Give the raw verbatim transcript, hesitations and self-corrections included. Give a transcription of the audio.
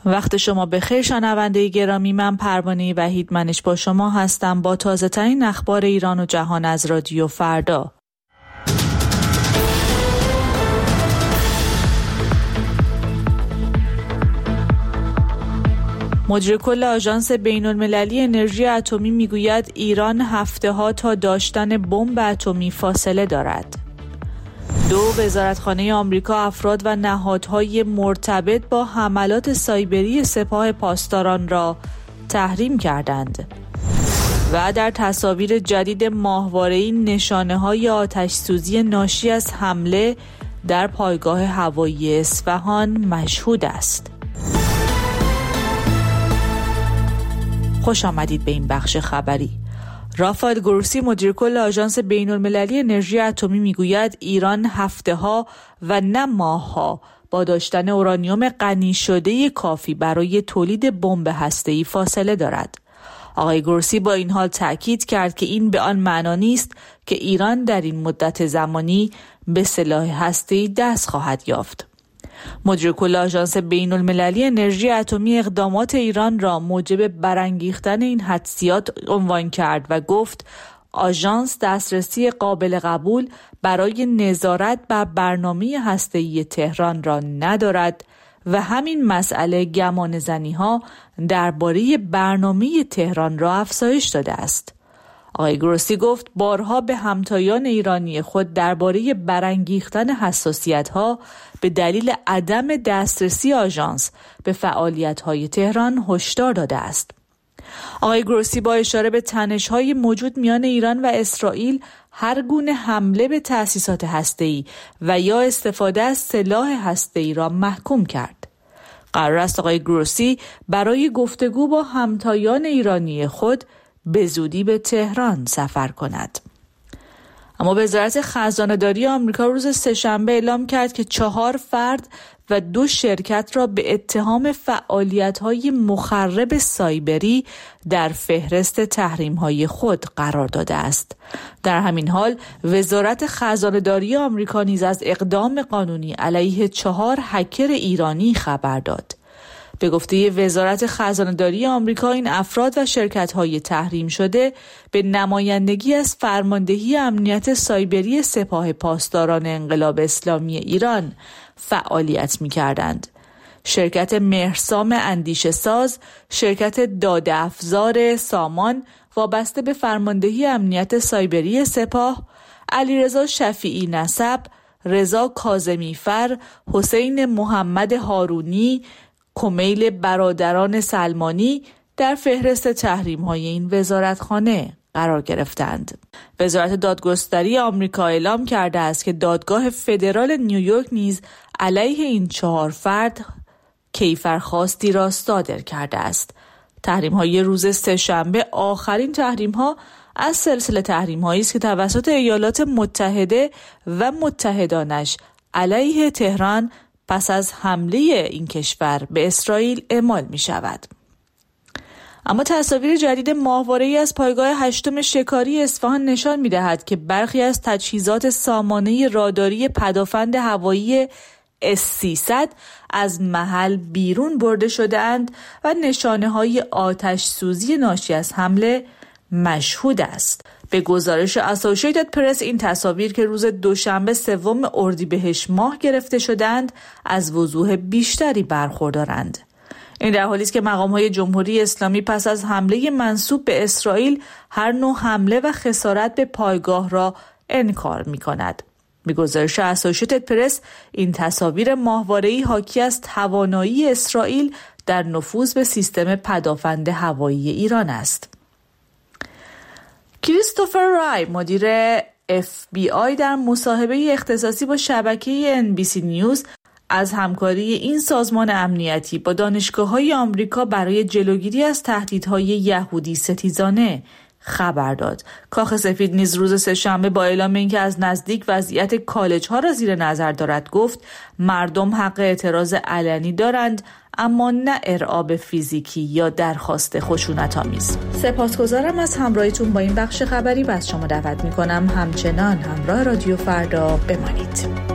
وقت شما بخیر شنونده گرامی، من پروانه وحید منش با شما هستم با تازه ترین اخبار ایران و جهان از رادیو فردا. مدیر کل آژانس بین‌المللی انرژی اتمی میگوید ایران هفته‌ها تا داشتن بمب اتمی فاصله دارد. دو وزارتخانه آمریکا افراد و نهادهای مرتبط با حملات سایبری سپاه پاسداران را تحریم کردند. و در تصاویر جدید ماهواره‌ای نشانه‌های آتش‌سوزی ناشی از حمله در پایگاه هوایی اصفهان مشهود است. خوش آمدید به این بخش خبری. رافائل گروسی مدیر کل آژانس بین‌المللی انرژی اتمی میگوید ایران هفته‌ها و نه ماه‌ها با داشتن اورانیوم غنی شده کافی برای تولید بمب هسته‌ای فاصله دارد. آقای گروسی با این حال تأکید کرد که این به آن معنا نیست که ایران در این مدت زمانی به سلاح هسته‌ای دست خواهد یافت. مدیر کل آژانس بین‌المللی انرژی اتمی اقدامات ایران را موجب برانگیختن این حدسیات عنوان کرد و گفت آژانس دسترسی قابل قبول برای نظارت بر برنامه هسته‌ای تهران را ندارد و همین مسئله گمانه‌زنی‌ها درباره برنامه تهران را افزایش داده است. آقای گروسی گفت بارها به همتایان ایرانی خود درباره برانگیختن حساسیت‌ها به دلیل عدم دسترسی آژانس به فعالیت‌های تهران هشدار داده است. آقای گروسی با اشاره به تنش‌های موجود میان ایران و اسرائیل هر گونه حمله به تأسیسات هسته‌ای و یا استفاده از سلاح هسته‌ای را محکوم کرد. قرار است آقای گروسی برای گفتگو با همتایان ایرانی خود به زودی به تهران سفر کند. اما وزارت خزانه‌داری آمریکا روز سه‌شنبه اعلام کرد که چهار فرد و دو شرکت را به اتهام فعالیت‌های مخرب سایبری در فهرست تحریم‌های خود قرار داده است. در همین حال وزارت خزانه‌داری آمریکا نیز از اقدام قانونی علیه چهار هکر ایرانی خبر داد. به گفته وزارت خزانه‌داری آمریکا این افراد و شرکت‌های تحریم شده به نمایندگی از فرماندهی امنیت سایبری سپاه پاسداران انقلاب اسلامی ایران فعالیت می‌کردند. شرکت مهرسام اندیشه ساز، شرکت داده افزار سامان وابسته به فرماندهی امنیت سایبری سپاه، علیرضا شفیعی نسب، رضا کاظمی فر، حسین محمد هارونی، کمیل برادران سلمانی در فهرست تحریم‌های این وزارتخانه قرار گرفتند. وزارت دادگستری آمریکا اعلام کرده است که دادگاه فدرال نیویورک نیز علیه این چهار فرد کیفرخواستی را صادر کرده است. تحریم‌های روز سه‌شنبه آخرین تحریم‌ها از سلسله تحریم‌هایی است که توسط ایالات متحده و متحدانش علیه تهران پس از حمله این کشور به اسرائیل اعمال می شود. اما تصاویر جدید ماهواره‌ای از پایگاه هشتم شکاری اصفهان نشان می دهد که برخی از تجهیزات سامانه راداری پدافند هوایی اس سیصد از محل بیرون برده شده اند و نشانه های آتش سوزی ناشی از حمله مشهود است. به گزارش اسوسییتد پرس این تصاویر که روز دوشنبه سوم اردیبهشت ماه گرفته شدند از وضوح بیشتری برخوردارند. این در حالی است که مقام‌های جمهوری اسلامی پس از حمله منسوب به اسرائیل هر نوع حمله و خسارت به پایگاه را انکار می‌کند. به گزارش اسوسییتد پرس این تصاویر ماهواره‌ای حاکی از توانایی اسرائیل در نفوذ به سیستم پدافند هوایی ایران است. کریستوفر رای مدیر اف بی آی در مصاحبه اختصاصی با شبکه ان بی سی نیوز از همکاری این سازمان امنیتی با دانشگاه‌های آمریکا برای جلوگیری از تهدیدهای یهودی ستیزانه خبر داد. کاخ سفید نیز روز سه‌شنبه با اعلام اینکه از نزدیک وضعیت کالج‌ها را زیر نظر دارد گفت مردم حق اعتراض علنی دارند اما نه ارعاب فیزیکی یا درخواست خشونت‌آمیز. سپاسگزارم از همراهیتون با این بخش خبری و از شما دعوت می‌کنم همچنان همراه رادیو فردا بمانید.